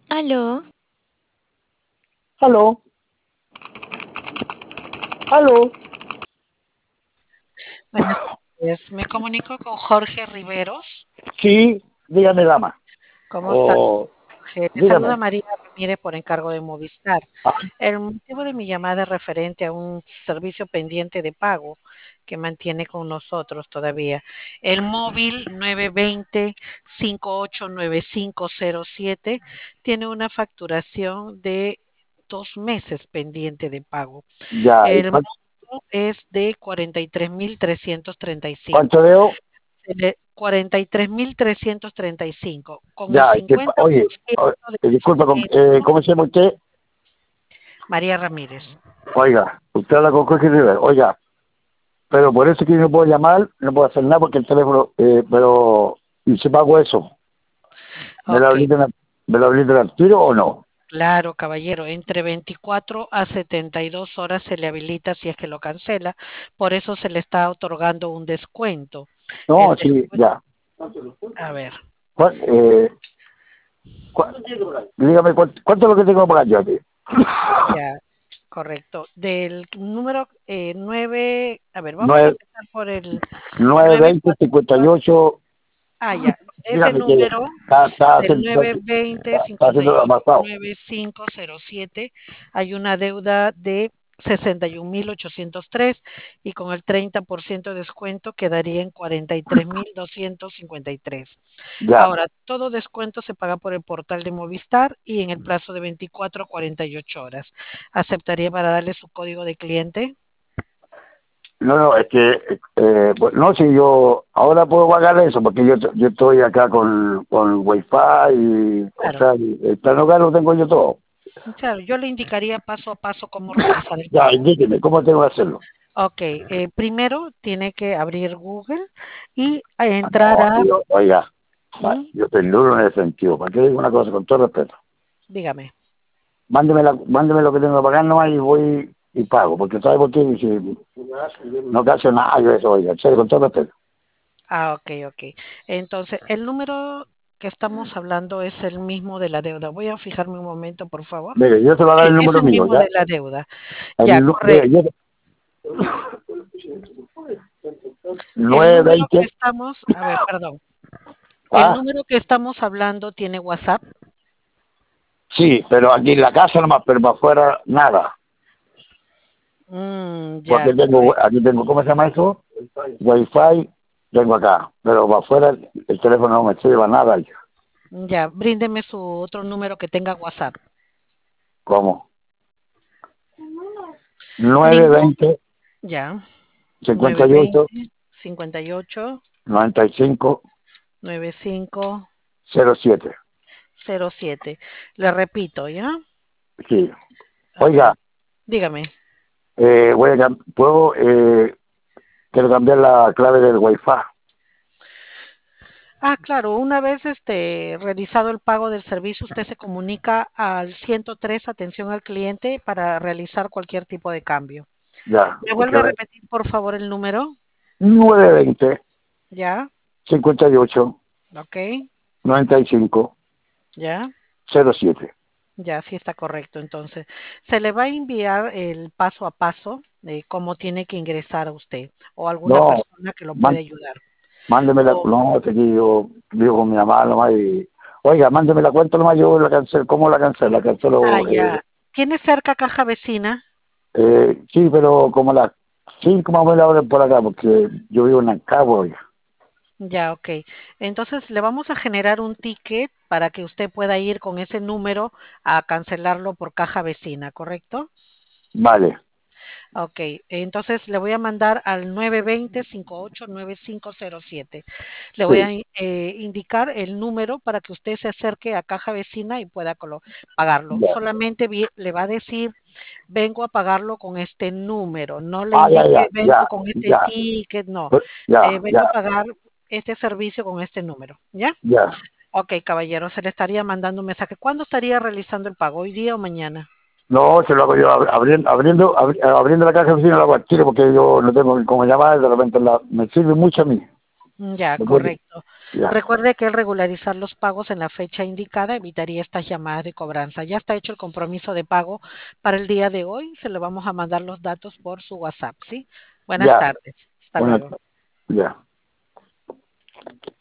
Aló, Aló, aló. Buenas tardes. Me comunico con Jorge Riveros. Sí, dígame, dama. ¿Cómo está, O Jorge? Le saluda dígame. María Ramírez por encargo de Movistar. Ah, El motivo de mi llamada es referente a un servicio pendiente de pago que mantiene con nosotros todavía. El móvil 920-589507 tiene una facturación de 2 meses pendiente de pago. ya. ¿Y El monto es de 43.335. cuánto debo? 43.335 con el Ya. Oye, 50% de disculpa, descuento. ¿cómo se llama usted? María Ramírez. Oiga, usted habla con Jorge Rivera. Oiga, pero por eso que yo no puedo llamar, no puedo hacer nada porque el teléfono, ¿y si pago eso? ¿Me lo Ok, habilitan, me lo habilitan al tiro o no? claro, caballero, entre 24 a 72 horas se le habilita si es que lo cancela, por eso se le está otorgando un descuento. El No, sí, descuento, ya. a ver, ¿Cuál- eh, dígame, ¿cuánto es lo que tengo que pagar yo aquí? ya, correcto. Del número 9, a ver, vamos a 9, empezar por el 920, 944. 58. Ya, ese Dígame que número está del haciendo, nueve veinte está cincuenta haciendo y lo ocho avanzado. 9507 hay una deuda de 61.803 y con el 30% de descuento quedaría en 43.253. Ya. Ahora, todo descuento se paga por el portal de Movistar y en el plazo de 24 a 48 horas. ¿Aceptaría para darle su código de cliente? No, no, es que, pues, no, si yo ahora puedo pagar eso, porque yo estoy acá con Wi-Fi y, o Claro, sea, el plan hogar lo tengo yo todo. claro, yo le indicaría paso a paso cómo realizar el Ya, pago. indíqueme, ¿cómo tengo que hacerlo? Ok, primero tiene que abrir Google y entrar No, a... oiga, ¿Mm? yo estoy duro en ese sentido. ¿Para qué digo una cosa con todo respeto? Dígame. Mándeme lo que tengo que pagar nomás y voy y pago, porque ¿sabe por qué? Si no te hace nada yo eso, oiga, en serio, con todo respeto. Ok, ok. Entonces, el número que estamos hablando es el mismo de la deuda. Voy a fijarme un momento, por favor. Mire, yo te voy a dar Sí, el es número el mío, mismo de ¿ya? la deuda. Ya, Mire, correcto. yo, El nueve número que veinte estamos, a ver, perdón. El ¿ah? número que estamos hablando tiene WhatsApp. Sí, pero aquí en la casa nomás, pero para afuera nada. Ya, Porque aquí tengo, ¿cómo se llama eso? Wi-Fi, tengo acá, pero para afuera el teléfono no me sirve para nada. ya. Bríndeme su otro número que tenga WhatsApp. ¿Cómo? nueve Ningún, veinte ya. cincuenta Nueve y ocho veinte 58 noventa y cinco 95 07. 07. Le repito, ¿ya? Sí. A ver, Oiga, dígame. quiero cambiar la clave del Wi-Fi. Claro, una vez realizado el pago del servicio, usted se comunica al 103, atención al cliente, para realizar cualquier tipo de cambio. Ya, ¿Me porque vuelve a repetir, por favor, el número? 920 Ya, 58 ok, 95 ya, 07. ya, sí está correcto. Entonces, se le va a enviar el paso a paso de cómo tiene que ingresar a usted o alguna No, persona que lo puede man- ayudar. mándeme la, O, no, es que yo vivo con mi mamá nomás y, oiga, mándeme la cuenta nomás, yo la cancelo, ¿cómo la cancelo? La cancelo, ya. ¿Tiene cerca caja vecina? sí, pero como las 5 más o menos ahora por acá, porque yo vivo en Ancagua, oiga. Ya, ok. Entonces le vamos a generar un ticket para que usted pueda ir con ese número a cancelarlo por caja vecina, ¿correcto? Vale, Ok, entonces le voy a mandar al 920-589507. Le voy a sí, indicar el número para que usted se acerque a caja vecina y pueda pagarlo. ya. Solamente le va a decir, vengo a pagarlo con este número. No le Ah, ya, ya, indique, ya, vengo con este ya, ticket, no. ya, Vengo ya, a pagar este servicio con este número, ¿ya? ya. Ok, caballero, se le estaría mandando un mensaje. ¿Cuándo estaría realizando el pago? ¿Hoy día o mañana? No, se lo hago yo abriendo la caja de oficina, lo hago al tiro porque yo no tengo cómo llamar, de repente me sirve mucho a mí. Ya, ¿Me puede? correcto. Ya, Recuerde que el regularizar los pagos en la fecha indicada evitaría estas llamadas de cobranza. Ya está hecho el compromiso de pago para el día de hoy. Se le vamos a mandar los datos por su WhatsApp, ¿sí? Buenas ya, tardes. Hasta bueno, luego. ya.